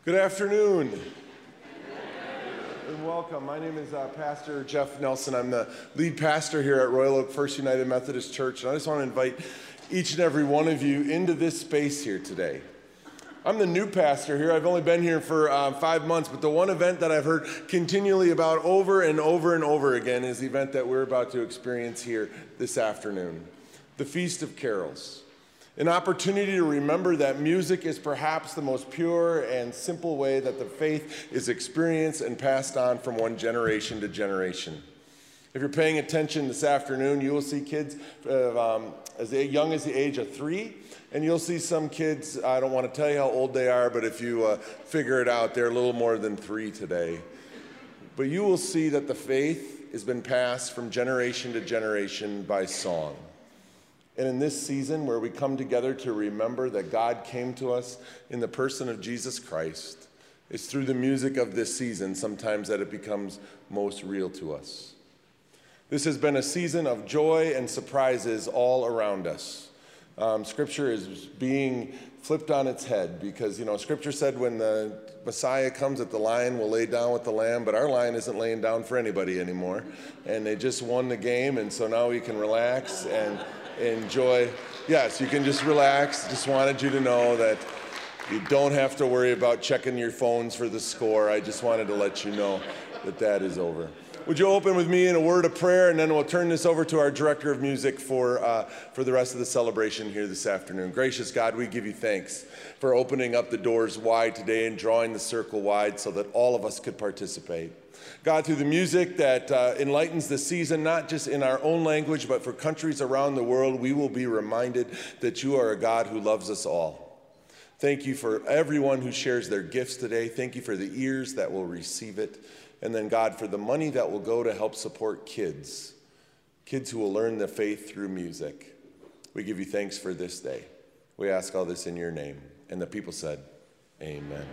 Good afternoon and welcome. My name is Pastor Jeff Nelson. I'm the lead pastor here at Royal Oak First United Methodist Church, and I just want to invite each and every one of you into this space here today. I'm the new pastor here. I've only been here for 5 months, but the one event that I've heard continually about over and over and over again is the event that we're about to experience here this afternoon, the Feast of Carols. An opportunity to remember that music is perhaps the most pure and simple way that the faith is experienced and passed on from one generation to generation. If you're paying attention this afternoon, you will see kids as young as the age of 3, and you'll see some kids, I don't want to tell you how old they are, but if you figure it out, they're a little more than 3 today. But you will see that the faith has been passed from generation to generation by song. And in this season where we come together to remember that God came to us in the person of Jesus Christ, it's through the music of this season sometimes that it becomes most real to us. This has been a season of joy and surprises all around us. Scripture is being flipped on its head because, Scripture said when the Messiah comes that the lion will lay down with the lamb, but our lion isn't laying down for anybody anymore. And they just won the game, and so now we can relax and enjoy. Yes, you can just relax. Just wanted you to know that you don't have to worry about checking your phones for the score. I just wanted to let you know that that is over. Would you open with me in a word of prayer, and then we'll turn this over to our director of music for the rest of the celebration here this afternoon. Gracious God, we give you thanks for opening up the doors wide today and drawing the circle wide so that all of us could participate. God, through the music that enlightens the season, not just in our own language, but for countries around the world, we will be reminded that you are a God who loves us all. Thank you for everyone who shares their gifts today. Thank you for the ears that will receive it. And then, God, for the money that will go to help support kids who will learn the faith through music. We give you thanks for this day. We ask all this in your name. And the people said, amen.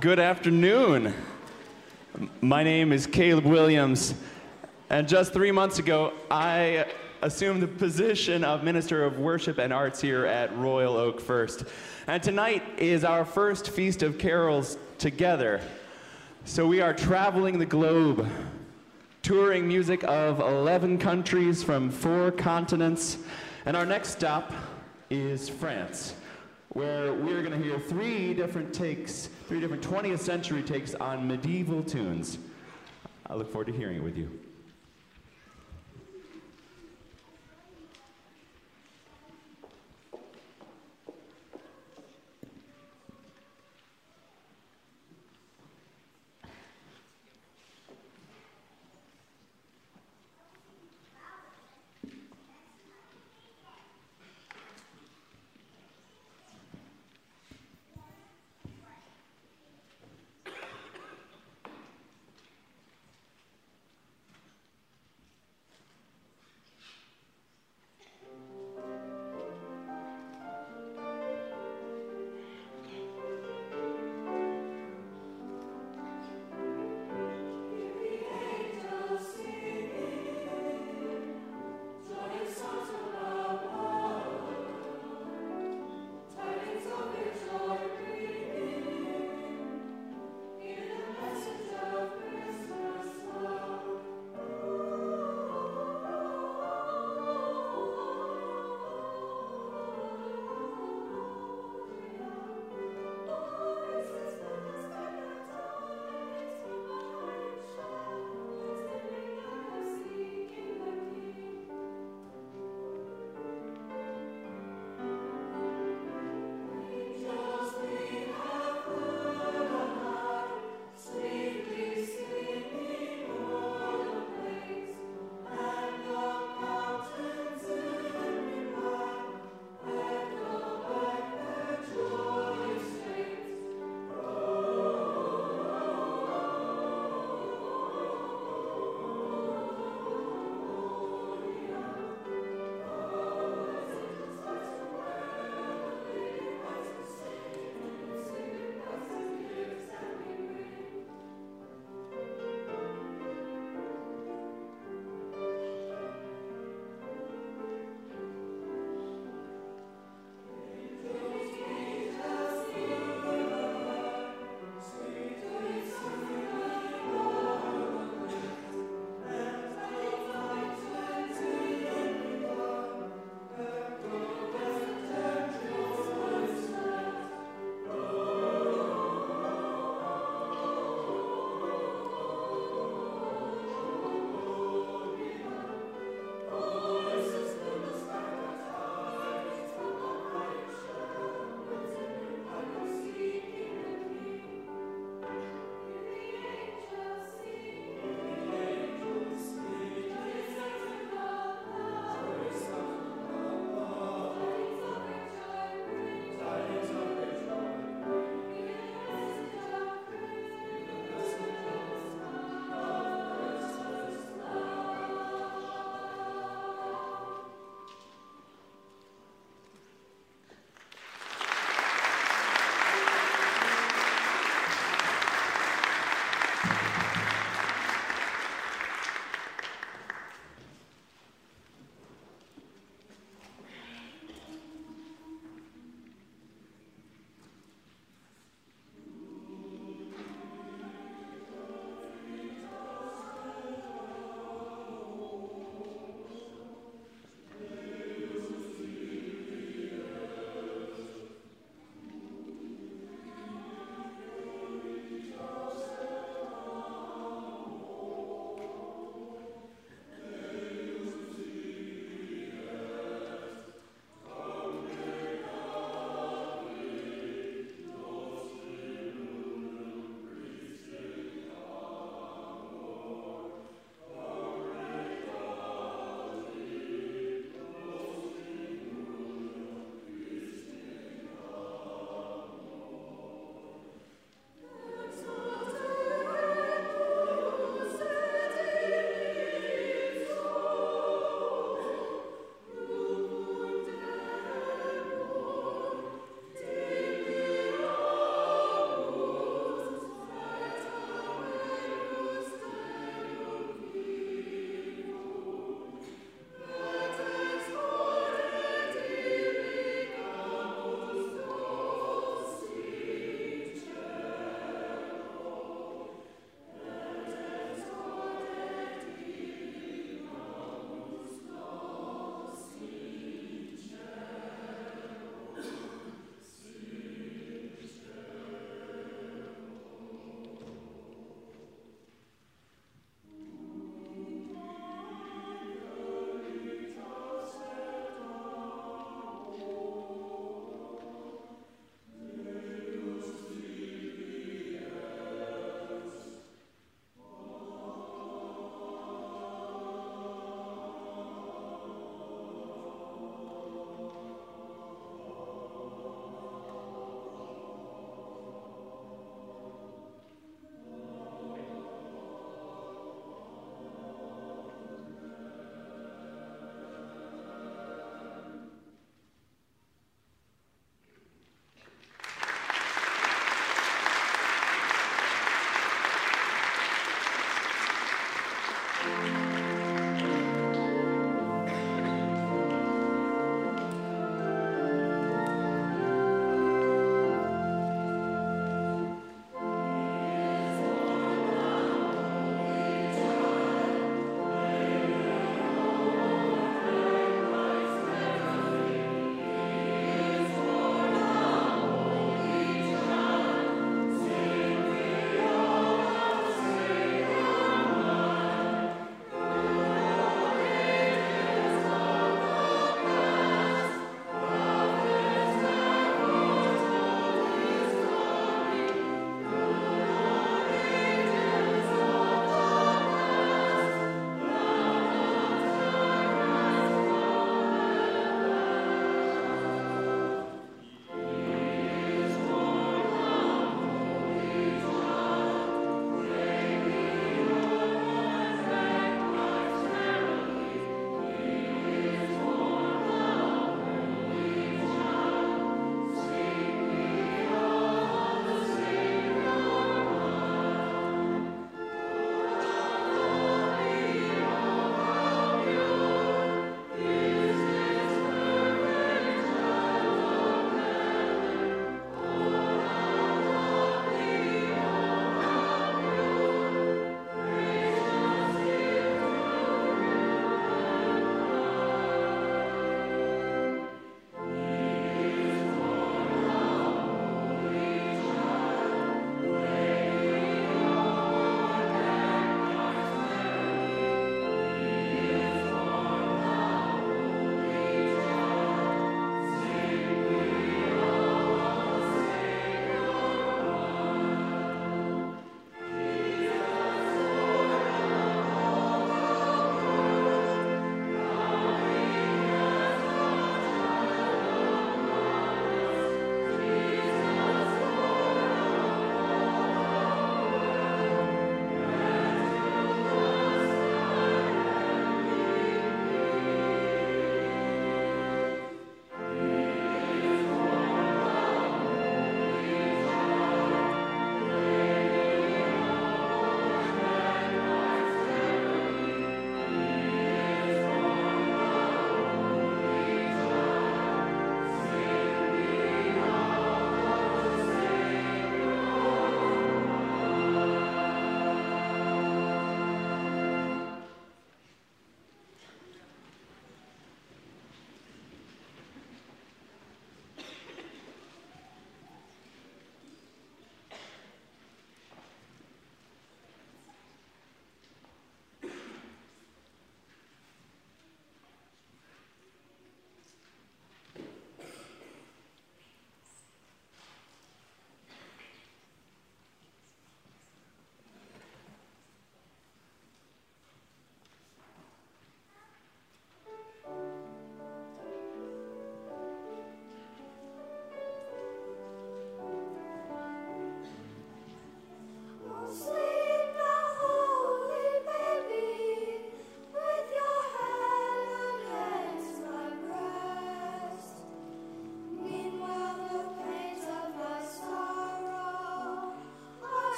Good afternoon. My name is Caleb Williams, and just 3 months ago, I assumed the position of Minister of Worship and Arts here at Royal Oak First. And tonight is our first Feast of Carols together. So we are traveling the globe, touring music of 11 countries from 4 continents, and our next stop is France, where we're going to hear 3 different 20th century takes on medieval tunes. I look forward to hearing it with you.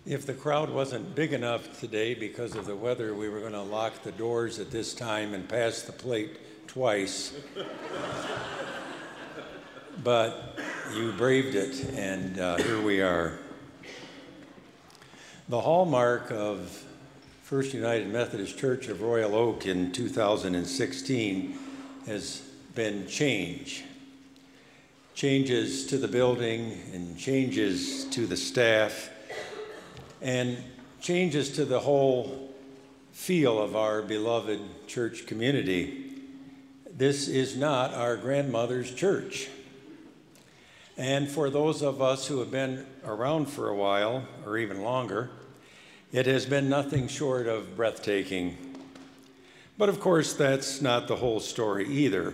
If the crowd wasn't big enough today because of the weather, we were going to lock the doors at this time and pass the plate twice. But you braved it, and here we are. The hallmark of First United Methodist Church of Royal Oak in 2016 has been change. Changes to the building and changes to the staff and changes to the whole feel of our beloved church community. This is not our grandmother's church. And for those of us who have been around for a while, or even longer, it has been nothing short of breathtaking. But of course, that's not the whole story either.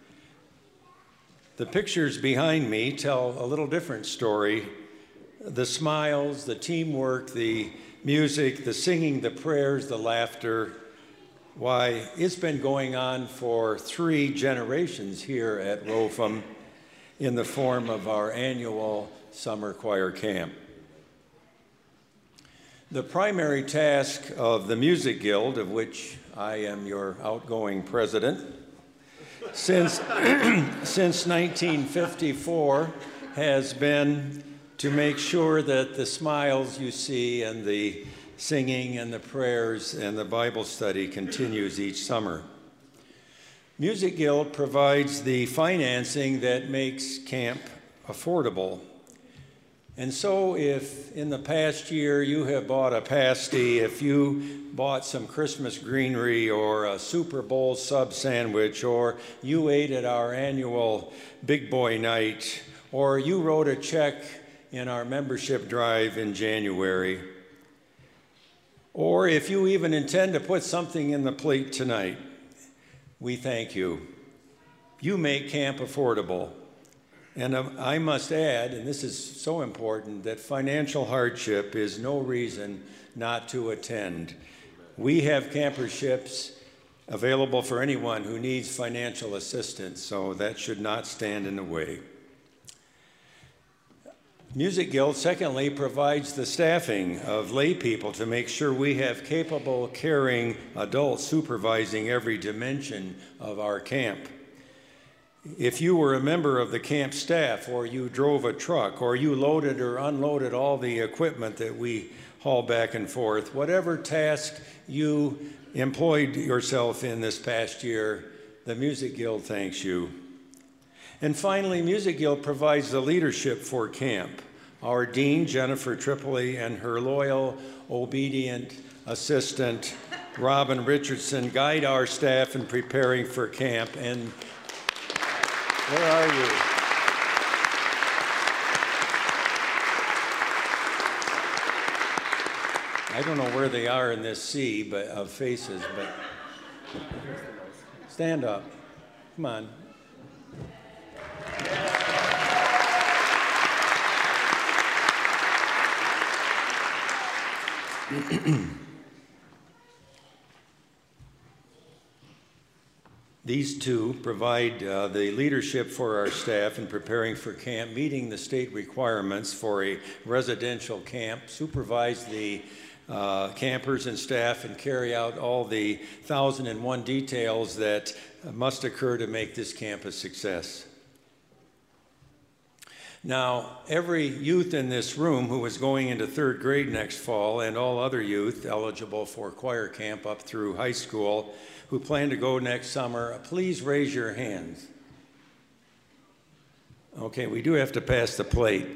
The pictures behind me tell a little different story. The smiles, the teamwork, the music, the singing, the prayers, the laughter. Why, it's been going on for 3 generations here at Rofum in the form of our annual summer choir camp. The primary task of the Music Guild, of which I am your outgoing president, since 1954 has been to make sure that the smiles you see and the singing and the prayers and the Bible study continues each summer. Music Guild provides the financing that makes camp affordable. And so if in the past year you have bought a pasty, if you bought some Christmas greenery or a Super Bowl sub sandwich, or you ate at our annual Big Boy Night, or you wrote a check in our membership drive in January, or if you even intend to put something in the plate tonight, we thank you. You make camp affordable. And I must add, and this is so important, that financial hardship is no reason not to attend. We have camperships available for anyone who needs financial assistance, so that should not stand in the way. Music Guild, secondly, provides the staffing of lay people to make sure we have capable, caring adults supervising every dimension of our camp. If you were a member of the camp staff, or you drove a truck, or you loaded or unloaded all the equipment that we haul back and forth, whatever task you employed yourself in this past year, the Music Guild thanks you. And finally, Music Guild provides the leadership for camp. Our dean, Jennifer Tripoli, and her loyal, obedient assistant, Robin Richardson, guide our staff in preparing for camp. And where are you? I don't know where they are in this sea of faces, but stand up. Come on. These two provide the leadership for our staff in preparing for camp, meeting the state requirements for a residential camp, supervise the campers and staff, and carry out all the 1,001 details that must occur to make this camp a success. Now, every youth in this room who is going into 3rd grade next fall, and all other youth eligible for choir camp up through high school who plan to go next summer, please raise your hands. Okay, we do have to pass the plate.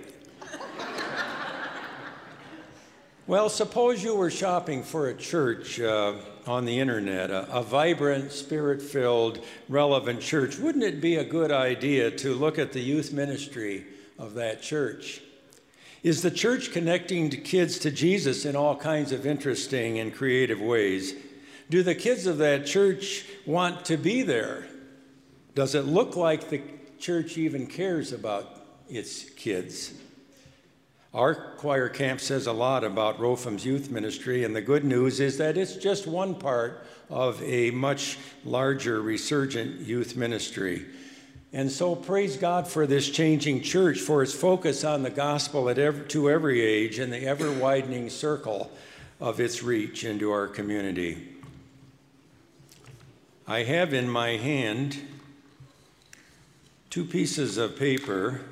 Well, suppose you were shopping for a church on the internet, a vibrant, spirit-filled, relevant church. Wouldn't it be a good idea to look at the youth ministry of that church? Is the church connecting kids to Jesus in all kinds of interesting and creative ways? Do the kids of that church want to be there? Does it look like the church even cares about its kids? Our choir camp says a lot about Rofum's youth ministry, and the good news is that it's just one part of a much larger resurgent youth ministry. And so praise God for this changing church, for its focus on the gospel to every age and the ever-widening circle of its reach into our community. I have in my hand 2 pieces of paper.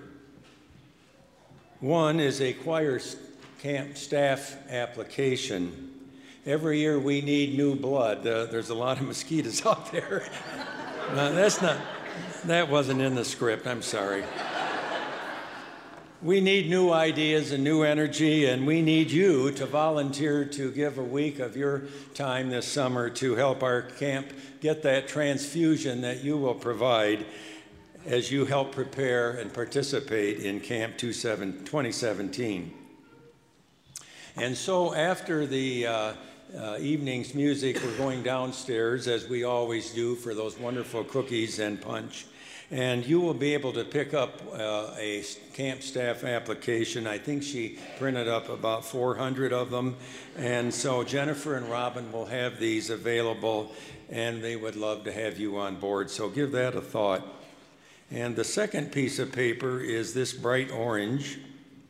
One is a choir camp staff application. Every year we need new blood. There's a lot of mosquitoes out there. No, that wasn't in the script, I'm sorry. We need new ideas and new energy, and we need you to volunteer to give a week of your time this summer to help our camp get that transfusion that you will provide as you help prepare and participate in Camp 2017. And so after the evening's music, we're going downstairs, as we always do, for those wonderful cookies and punch. And you will be able to pick up a camp staff application. I think she printed up about 400 of them. And so Jennifer and Robin will have these available, and they would love to have you on board. So give that a thought. And the second piece of paper is this bright orange,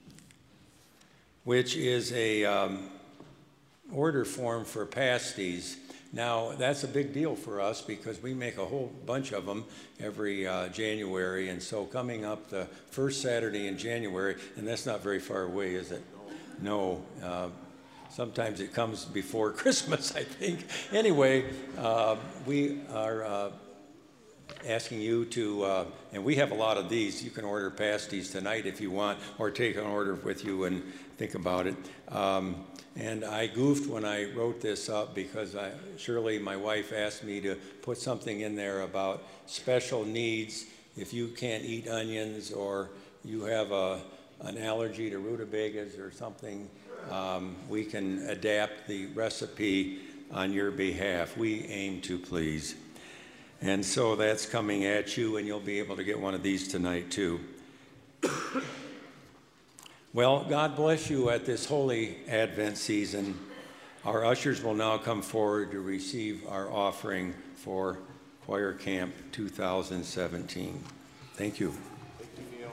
which is a order form for pasties. Now, that's a big deal for us because we make a whole bunch of them every January. And so coming up the first Saturday in January, and that's not very far away, is it? No. Sometimes it comes before Christmas, I think. Anyway, we are asking you to, and we have a lot of these. You can order pasties tonight if you want, or take an order with you and think about it. And I goofed when I wrote this up because Shirley, my wife, asked me to put something in there about special needs. If you can't eat onions or you have an allergy to rutabagas or something, we can adapt the recipe on your behalf. We aim to please. And so that's coming at you, and you'll be able to get one of these tonight too. Well, God bless you at this holy Advent season. Our ushers will now come forward to receive our offering for Choir Camp 2017. Thank you. Thank you, Neil.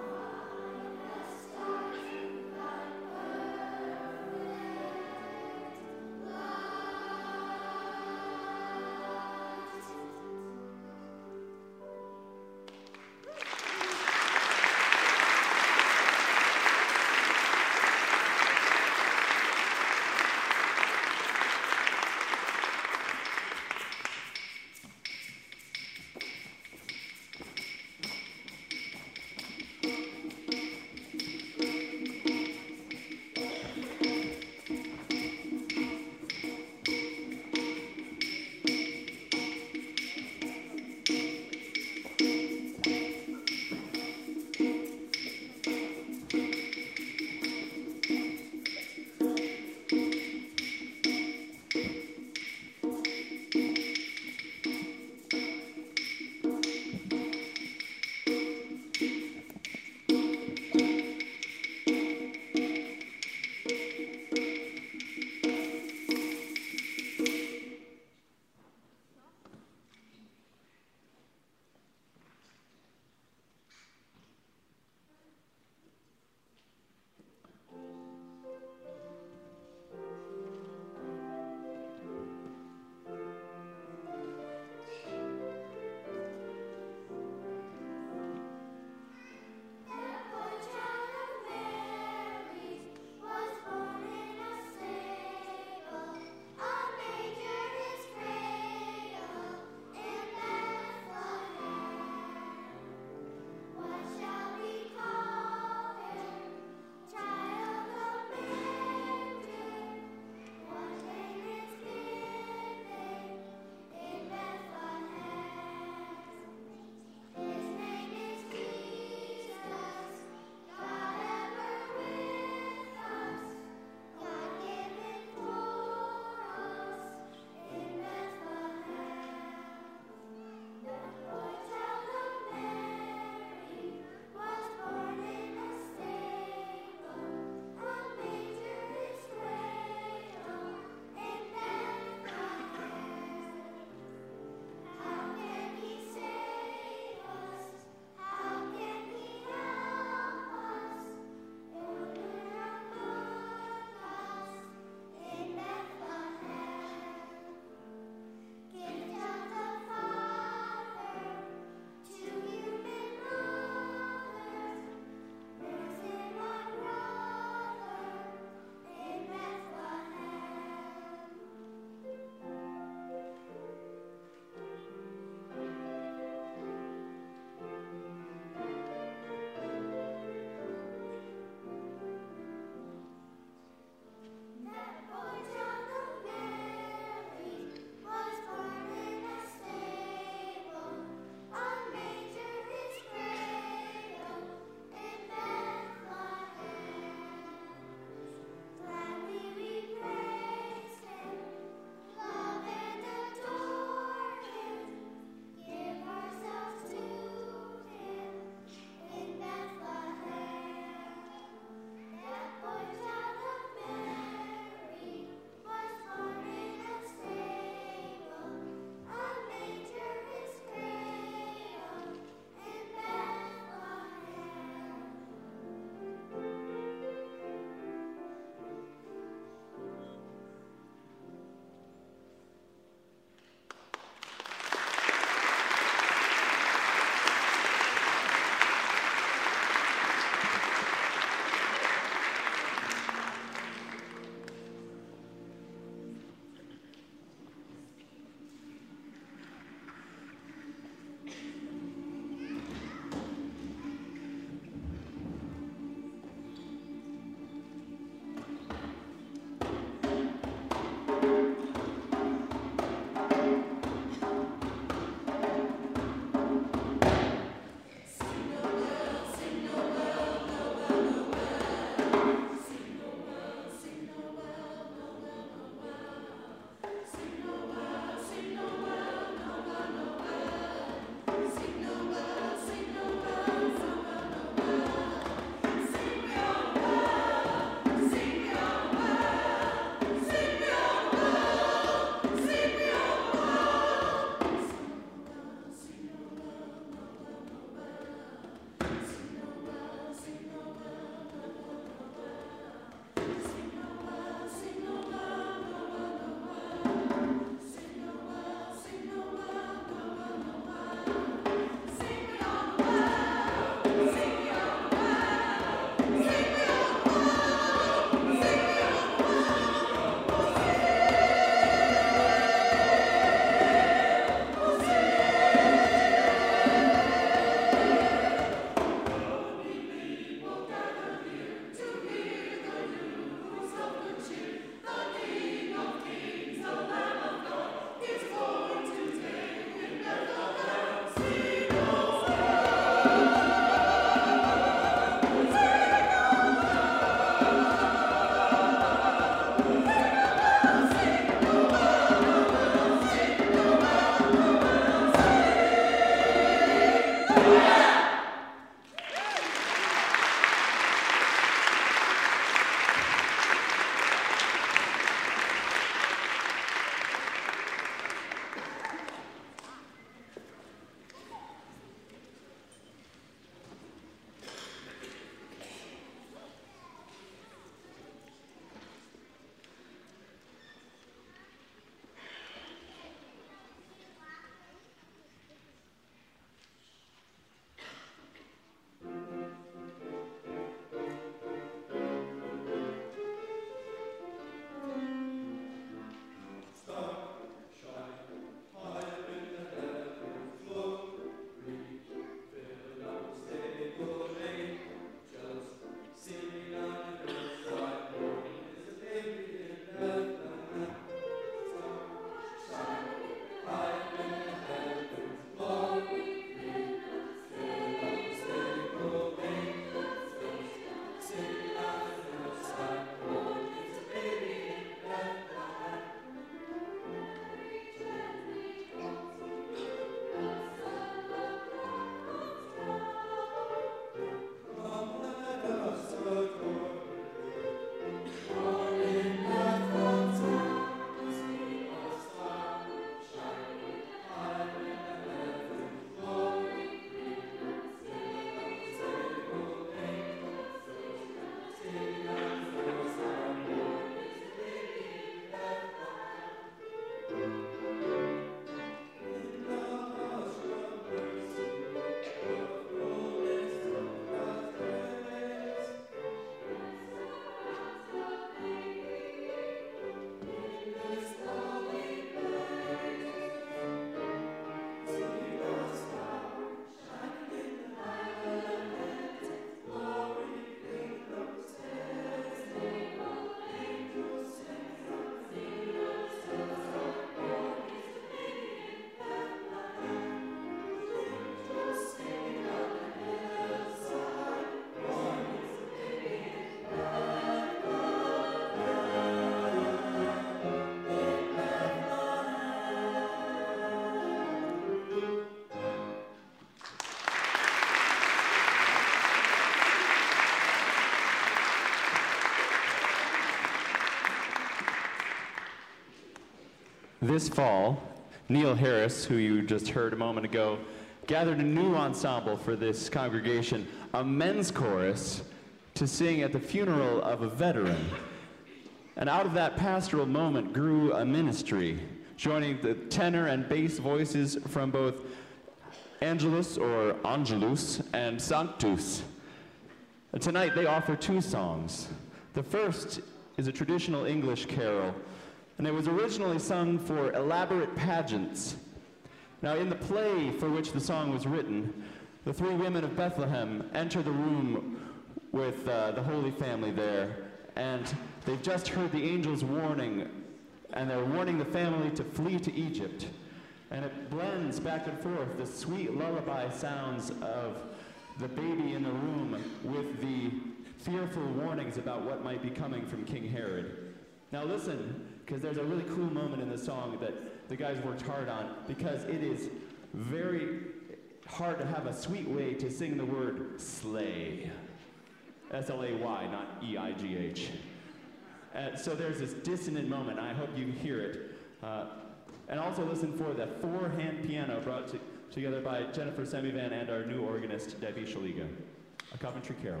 This fall, Neil Harris, who you just heard a moment ago, gathered a new ensemble for this congregation, a men's chorus, to sing at the funeral of a veteran. And out of that pastoral moment grew a ministry, joining the tenor and bass voices from both Angelus or Angelus and Sanctus. And tonight they offer two songs. The first is a traditional English carol, and it was originally sung for elaborate pageants. Now, in the play for which the song was written, the three women of Bethlehem enter the room with the Holy Family there, and they've just heard the angel's warning, and they're warning the family to flee to Egypt. And it blends back and forth the sweet lullaby sounds of the baby in the room with the fearful warnings about what might be coming from King Herod. Now listen, because there's a really cool moment in the song that the guys worked hard on, because it is very hard to have a sweet way to sing the word slay. S-L-A-Y, not E-I-G-H. So there's this dissonant moment. I hope you hear it. And also listen for the four-hand piano brought together by Jennifer Semivan and our new organist, Debbie Shaliga. A Coventry Carol.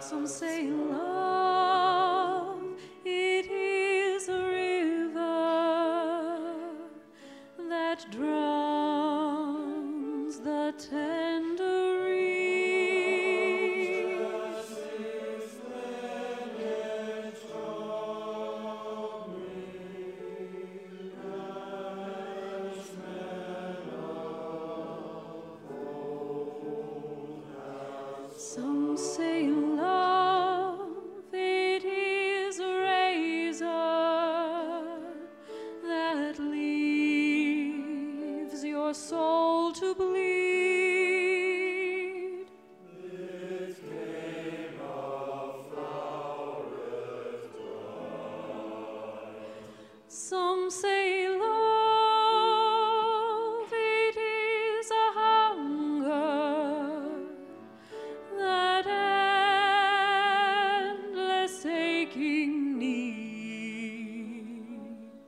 Some say love, it is a river that drowns the tender reed. Some say love, it is a razor that leaves your soul to bleed. This game of flowers die. Some say love, it is a hunger that endless aching need.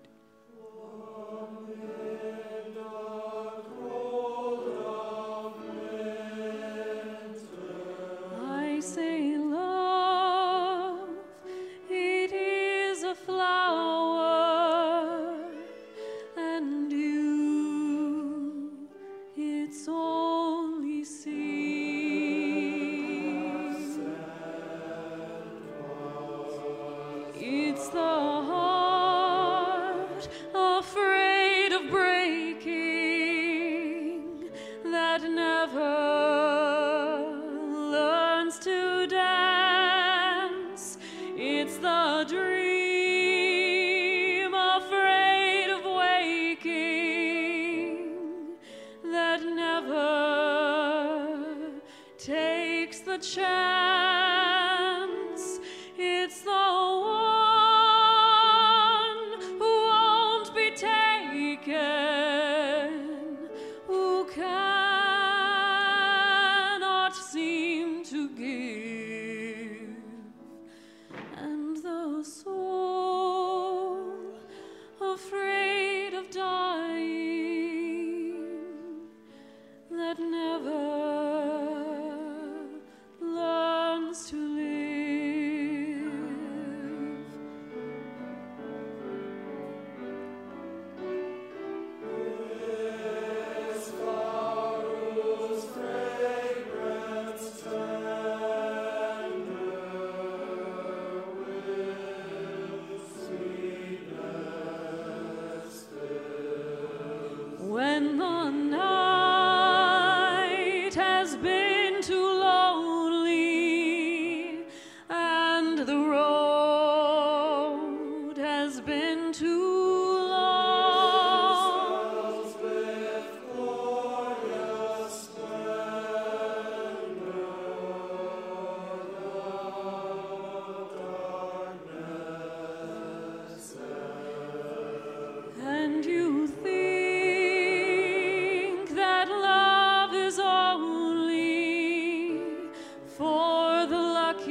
Amid the cold of winter, I say love, it is a flower, and you, its only seed. It's the heart afraid of breaking that never learns to dance. It's the dream afraid of waking that never takes the chance. It's the one who won't be taken, who cannot seem to give, and the soul afraid of dying that never learns to live. This flowers fragrance tender with sweetness filled. When the night has been too lonely and the road has been too long, with glorious splendor, darkness and you think that love is only for the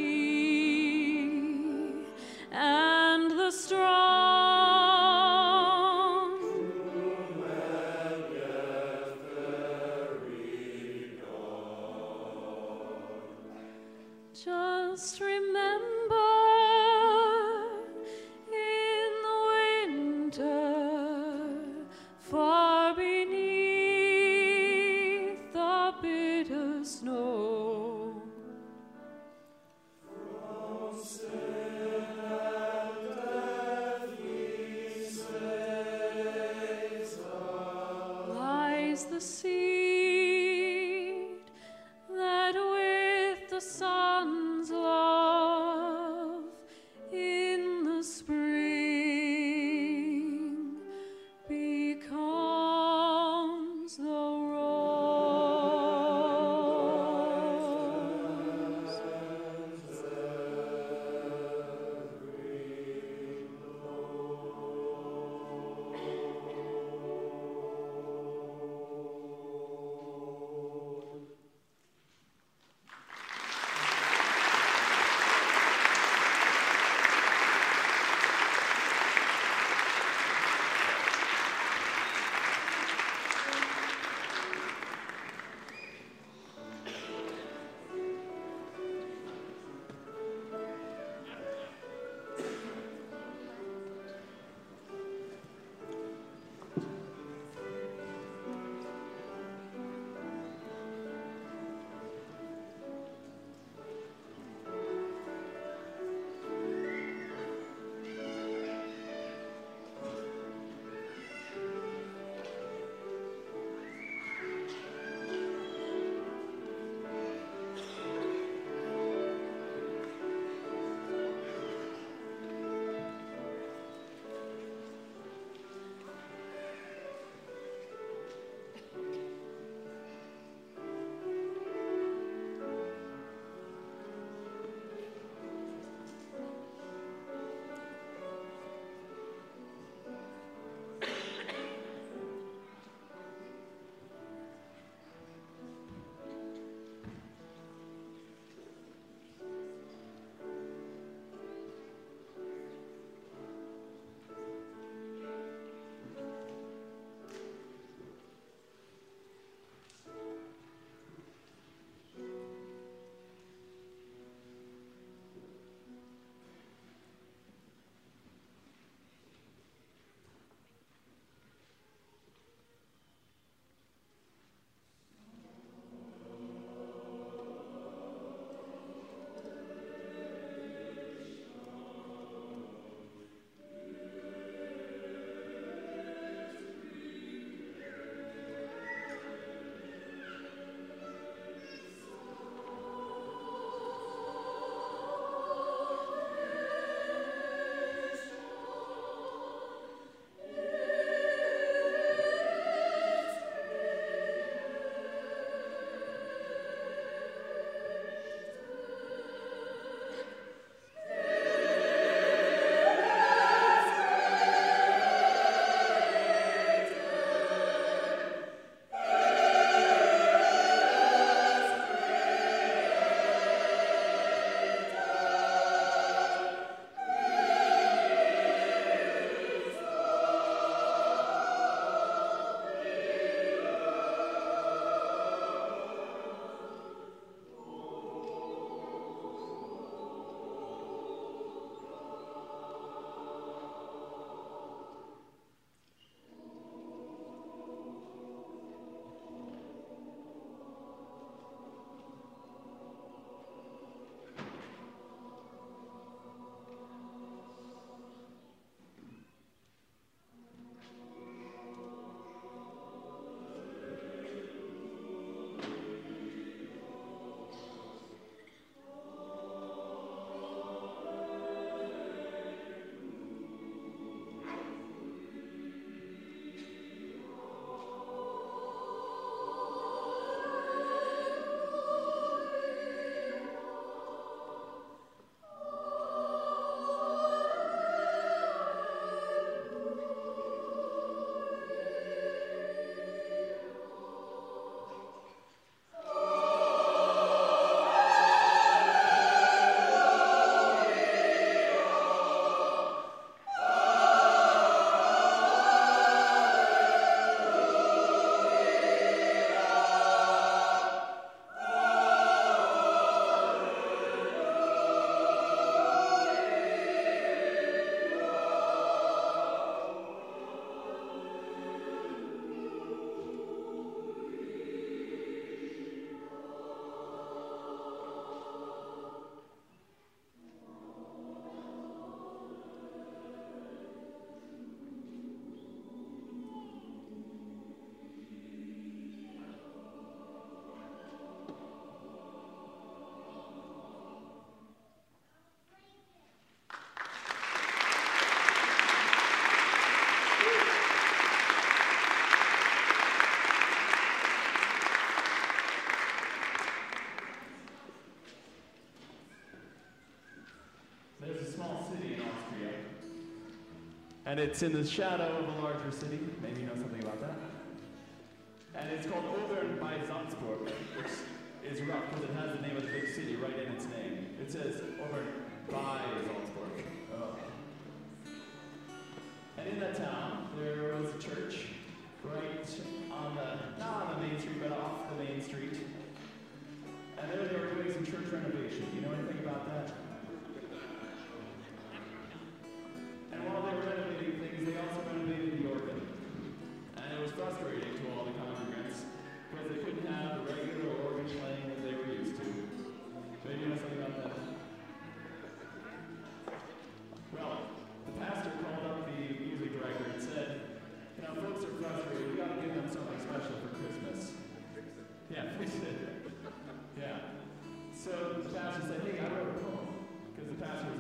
lucky and the strong. Just remember, in the winter, far beneath the bitter snow, from sin and death And it's in the shadow of a larger city. Maybe you know something about that. And it's called Obern bei Salzburg, which is rough because it has the name of the big city right in its name. It says Obern bei Salzburg. Oh. And in that town, there was a church right on the, not on the main street, but off the main street. And there they were doing some church renovation. Do you know anything about that? And while they were renovating things, they also renovated the organ. And it was frustrating to all the congregants because they couldn't have the regular organ playing that they were used to. Maybe you know something about that? Well, the pastor called up the music director and said, you know, folks are frustrated. We got to give them something special for Christmas. Yeah, fix it. Yeah. So the pastor said, hey, I wrote a poem. Because the pastor was